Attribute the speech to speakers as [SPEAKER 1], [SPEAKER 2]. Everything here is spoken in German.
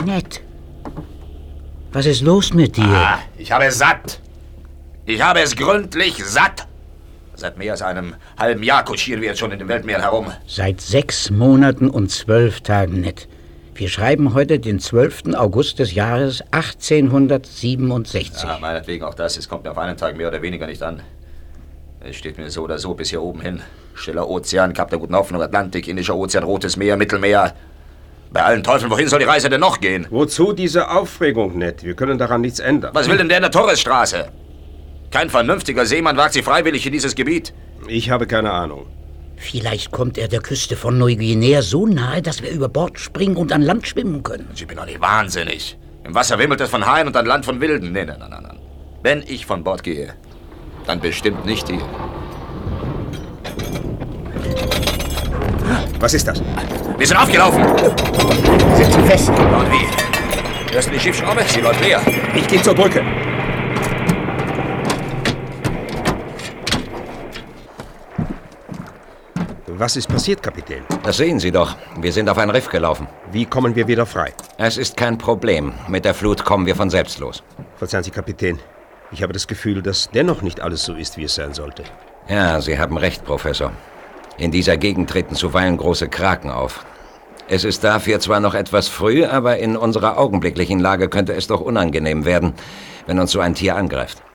[SPEAKER 1] Ned, was ist los mit dir?
[SPEAKER 2] Ich habe es satt. Ich habe es gründlich satt. Seit mehr als einem halben Jahr kutschieren wir jetzt schon in den Weltmeeren herum.
[SPEAKER 1] Seit 6 Monaten und 12 Tagen, Ned. Wir schreiben heute den 12. August des Jahres 1867.
[SPEAKER 2] Ja, meinetwegen auch das. Es kommt mir auf einen Tag mehr oder weniger nicht an. Es steht mir so oder so bis hier oben hin. Stiller Ozean, Kap der Guten Hoffnung, Atlantik, Indischer Ozean, Rotes Meer, Mittelmeer. Bei allen Teufeln, wohin soll die Reise denn noch gehen?
[SPEAKER 3] Wozu diese Aufregung, Ned? Wir können daran nichts ändern.
[SPEAKER 2] Was will denn der in der Torresstraße? Kein vernünftiger Seemann wagt sich freiwillig in dieses Gebiet.
[SPEAKER 3] Ich habe keine Ahnung.
[SPEAKER 1] Vielleicht kommt er der Küste von Neuguinea so nahe, dass wir über Bord springen und an Land schwimmen können.
[SPEAKER 2] Ich bin doch nicht wahnsinnig. Im Wasser wimmelt es von Haien und an Land von Wilden. Nein. Wenn ich von Bord gehe, dann bestimmt nicht hier.
[SPEAKER 3] Was ist das?
[SPEAKER 2] Wir sind aufgelaufen.
[SPEAKER 1] Sind Sie fest?
[SPEAKER 2] Und wie? Hörst du die Schiffsschraube? Sie läuft leer.
[SPEAKER 3] Ich gehe zur Brücke. Was ist passiert, Kapitän?
[SPEAKER 4] Das sehen Sie doch. Wir sind auf ein Riff gelaufen.
[SPEAKER 3] Wie kommen wir wieder frei?
[SPEAKER 4] Es ist kein Problem. Mit der Flut kommen wir von selbst los.
[SPEAKER 3] Verzeihen Sie, Kapitän. Ich habe das Gefühl, dass dennoch nicht alles so ist, wie es sein sollte.
[SPEAKER 4] Ja, Sie haben recht, Professor. In dieser Gegend treten zuweilen große Kraken auf. Es ist dafür zwar noch etwas früh, aber in unserer augenblicklichen Lage könnte es doch unangenehm werden, wenn uns so ein Tier angreift.